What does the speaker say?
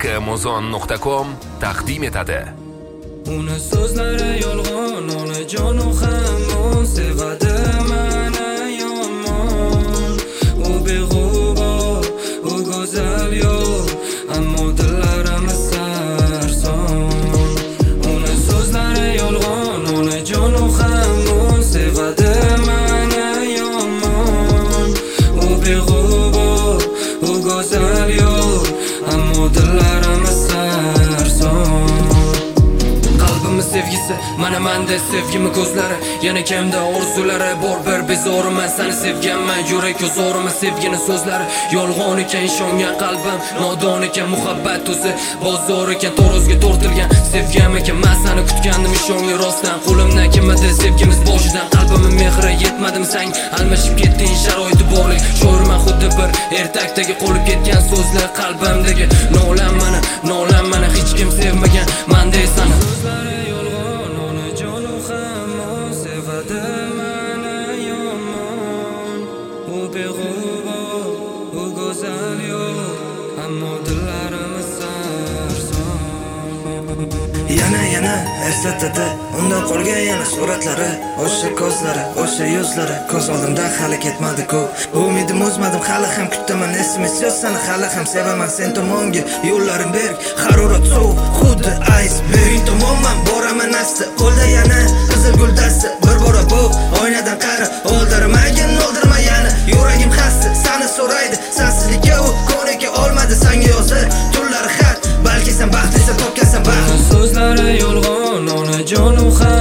kmozon.com taqdim etadi. Uni so'zlari yolg'on, onajon u hamon sevadi meni yomon. U beg'ubor, u go'zal yo'q, ammo dillarimiz sarson. Uni so'zlari yolg'on, onajon u hamon sevadi meni yomon. U beg'ubor, u go'zal yo'q, ammo dillarimiz sarson. Sevgisi mana menda sevgimi ko'zlari, yana kimda orzulari bor, bir bezoriman seni sevganman, yurak ko'zorimi sevgini so'zlari yolg'on ekan, ishongan qalbim nodon ekan, muhabbat o'zi bozor ekan, torozga tortilgan sevgam ekan, men seni kutgandim ishonga rostdan, qo'limdan kelmadi sevgimiz boshidan, qalbimning mehri yetmadim sang almashib ketding sharoiti borlik, sho'rman xuddi bir ertakdagi qolib ketgan so'zlar qalbimdagi, nolam mana hech kim sevmagan menda seni. U beg'ubor, u go'zal yo'q, ammo dillarimiz sarson. Yana eslatadi undan qolgan yana suratlari, o'sha ko'zlari, o'sha yuzlari ko'z oldimda hali ketmadi-ku. Umidim o'zmadim, hali ham kutaman, esimiz yo'q seni, hali ham sevaman sen tomonga yo'llarim berk, harorat sovuq, xuddi iceberg tomonman boraman asta, qo'lda yana qizil guldasta, bir bora bu oynadan qara, oldirmagin oldirma yana, yuragim xasta, seni so'raydi, sensizlikka u ko'nika olmadi, senga yozdi tunlari xat, balki sen baxtlisan topgansan baxt. So'zlari yolg'on, onajon u